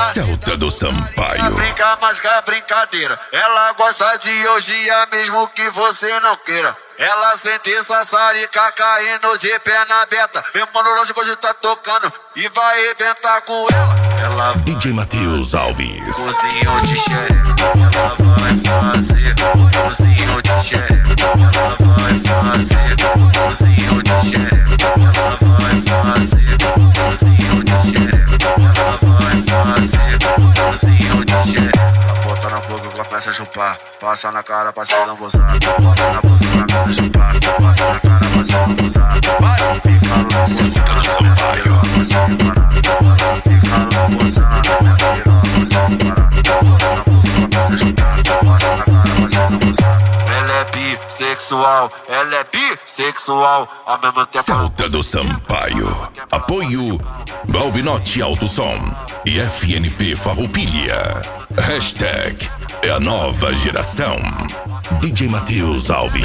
Celta do Sampaio. Brinca mais que a brincadeira. Ela gosta de orgia mesmo que você não queira. Ela sente sassarica caindo de perna aberta. Meu mano, lógico, hoje tá tocando e vai arrebentar com ela. Ela DJ Matheus Alves. cozinho de xereca, ela vai fazer. Cozinho de xereca, ela vai fazer. Cozinho de xereca, ela vai fazer. Cozinho de xereca, ela vai fazer. Cozinho de xereca. Bota na boca e começa a chupar. Passa na cara pra se lambuzar. Bota na boca e começa a chupar. Passa na cara pra se lambuzar. Vai, fica lambuzando. Celta do Sampaio. Ela fica lambuzando. Minha piroca sem parar. Bota na boca e começa a chupar. Passa na cara pra se lambuzar. Ela é bissexual. Ela é bissexual. Ao mesmo tempo. Celta do Sampaio. Apoio Balbinotti Alto Som e FNP Farroupilha. Hashtag é a nova geração. DJ Matheus Alves.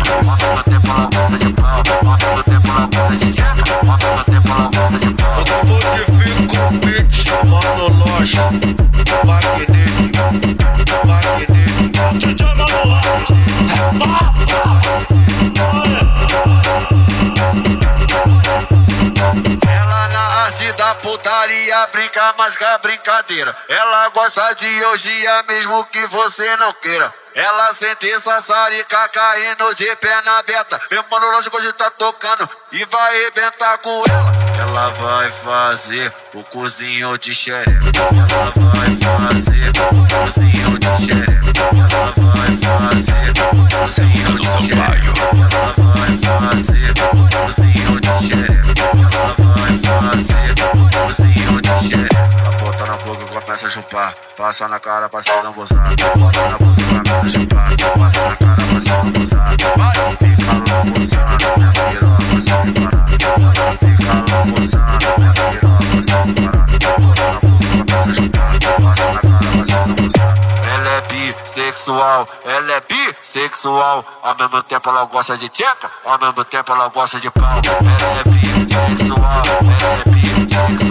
Eu modifico o beat, chamando loja. Magnífico, magnífico. DJ Matheus. Ela na arte da putaria brinca mais que a brincadeira. Ela gosta de orgia mesmo que você não queira. Ela sente sassarica caindo de perna aberta. Meu mano, lógico, hoje tá tocando e vai arrebentar com ela. Ela vai fazer o cozinho de xereca. Ela vai fazer o cozinho de xereca. Ela vai fazer o Celta do Sampaio. Ela vai fazer o cozinho de xereca. Ela vai fazer o cozinho de xereca. Bota na boca e começa a chupar. Passa na cara pra se lambuzar. Bota na boca e começa a chupar. Passa na cara pra se lambuzar. Vai, fica lambuzando. Minha piroca sem parar. Ela fica lambuzando. Minha piroca sem parar. Bota na boca e começa a chupar. Passa na cara pra se lambuzar. Ela é bissexual, ela é bissexual. Ao mesmo tempo ela gosta de tcheca, ao mesmo tempo ela gosta de pau. Ela é bissexual, ela é bissexual.